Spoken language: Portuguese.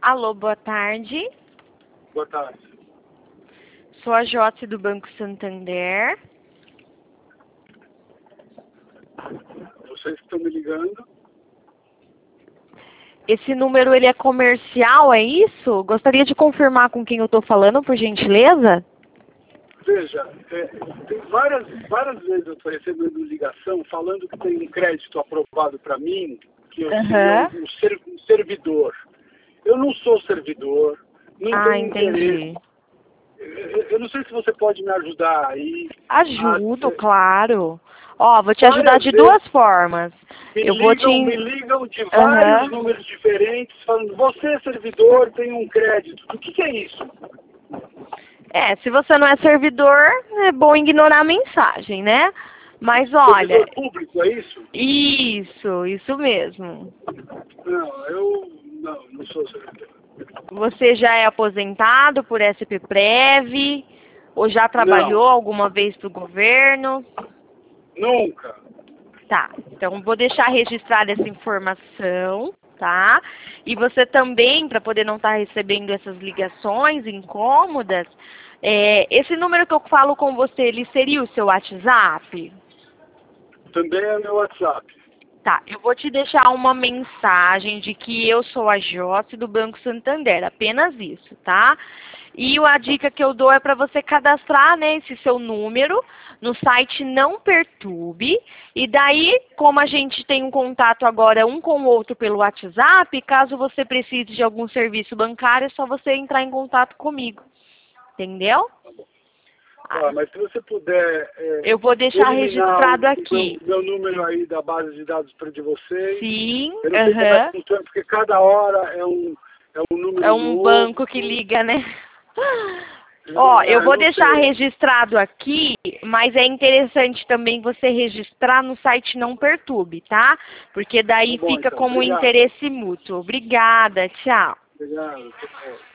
Alô, boa tarde. Boa tarde. Sou a Jote do Banco Santander. Vocês estão me ligando? Esse número ele é comercial, é isso? Gostaria de confirmar com quem eu estou falando, por gentileza? Veja, tem várias vezes eu estou recebendo ligação falando que tem um crédito aprovado para mim, que eu seria um servidor. Eu não sou servidor, não tenho interesse. Entendi. Eu não sei se você pode me ajudar aí. Ajudo, claro. Ó, vou te ajudar de duas formas. Me ligam de vários números diferentes, falando, você é servidor, tem um crédito. O que é isso? Se você não é servidor, é bom ignorar a mensagem, né? Mas olha... Servidor público, é isso? Isso mesmo. Não, eu não sou servidor. Você já é aposentado por SPPrev? Ou já trabalhou alguma vez para o governo? Nunca. Tá, então vou deixar registrada essa informação, tá? E você também, para poder não estar recebendo essas ligações incômodas, esse número que eu falo com você, ele seria o seu WhatsApp? Também é meu WhatsApp. Tá, eu vou te deixar uma mensagem de que eu sou a Jote do Banco Santander, apenas isso, tá? E a dica que eu dou é para você cadastrar, né, esse seu número no site Não Perturbe. E daí, como a gente tem um contato agora um com o outro pelo WhatsApp, caso você precise de algum serviço bancário, é só você entrar em contato comigo. Entendeu? Tá bom. Mas se você puder... eu vou deixar registrado aqui. Meu número aí da base de dados de vocês. Sim, eu não sei como é que funciona, porque cada hora é um número É um novo. banco que liga, né? Ó, eu vou deixar registrado aqui, mas é interessante também você registrar no site Não Perturbe, tá? Porque daí fica então, como interesse mútuo. Obrigada, tchau. Obrigado.